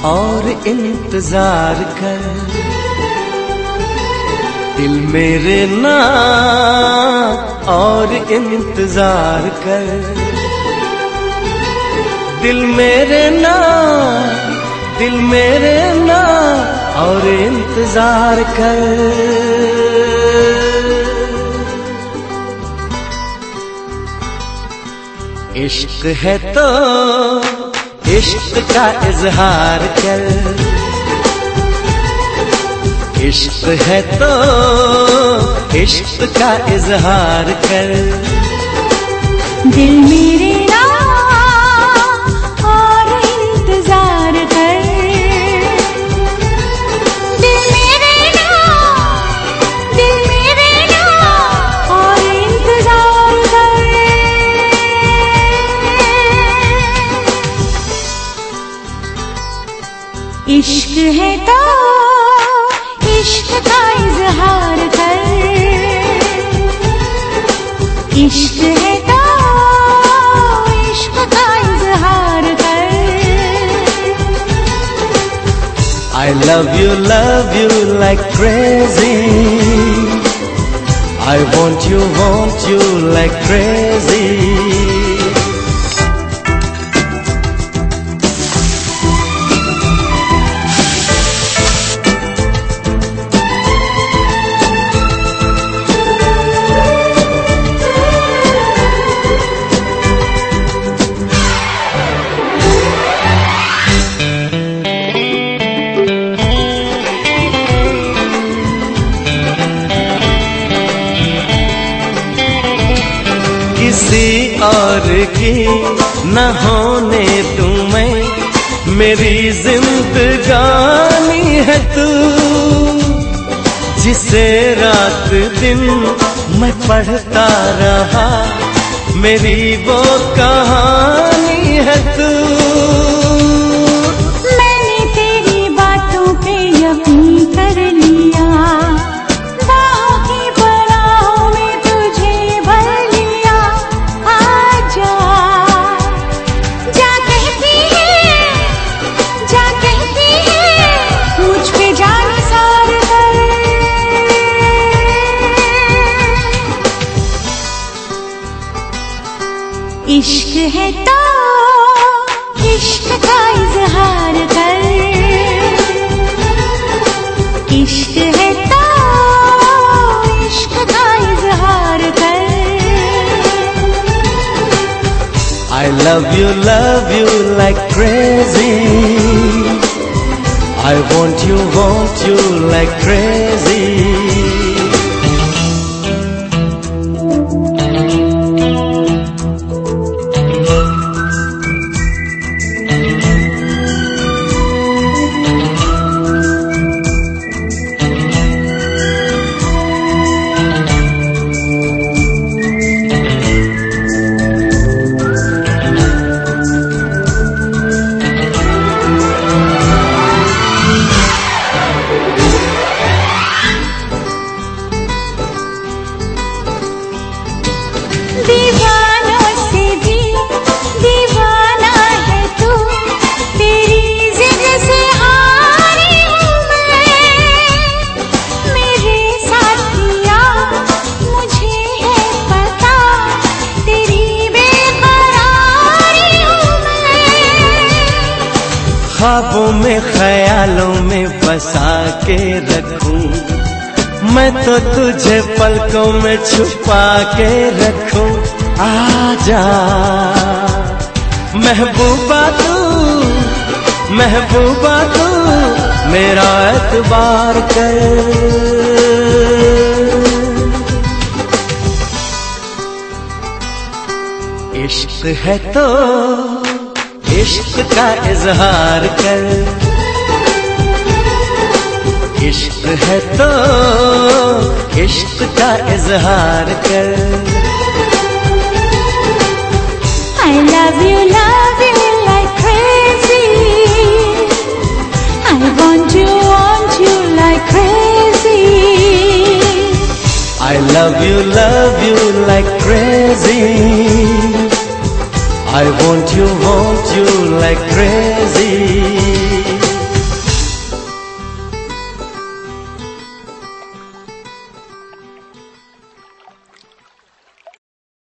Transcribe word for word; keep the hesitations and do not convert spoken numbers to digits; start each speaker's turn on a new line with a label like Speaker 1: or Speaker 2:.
Speaker 1: और इंतजार कर, दिल मेरे ना और इंतजार कर, दिल मेरे ना दिल मेरे ना और इंतजार कर। इश्क है तो इश्क का इजहार कर, इश्क है तो इश्क का इजहार कर,
Speaker 2: दिल मेरे ना और इंतजार कर, दिल मेरे ना दिल मेरे ना और इंतजार कर। इश्क है तो इश्क का इजहार कर, इश्क है तो इश्क का इजहार कर।
Speaker 1: I love you, love you like crazy, I want you, want you like crazy. किसी और की न होने तुम्हें, मेरी जिंदगानी है तू, जिसे रात दिन मैं पढ़ता रहा, मेरी वो कहानी है तू।
Speaker 2: मैंने तेरी बातों पे यकीन कर लिया, बाहों की पनाहों में तुझे भर लिया। आजा जा कहती है, जा कहती है, मुझ पे जान सार कर। इश्क है तो इश्क का इजहार कर, इश्क है तो इश्क का इजहार कर।
Speaker 1: I love you, love you like crazy, I want you, want you like crazy.
Speaker 2: दीवानों से भी दीवाना है तू, तेरी जिद से हारी हूँ मैं। मेरे साथिया मुझे है पता, तेरी बेकरारी हूँ मैं।
Speaker 1: ख्वाबों में ख्यालों में बसा के रखूं, मैं तो तुझे पलकों में छुपा के रखूं। आजा महबूबा तू, महबूबा तू मेरा एतबार कर। इश्क है तो इश्क का इजहार कर, इश्क है तो इश्क का इजहार कर।
Speaker 2: I love you, love you like crazy, I want you, want you like crazy.
Speaker 1: I love you, love you like crazy, I want you, want you like crazy.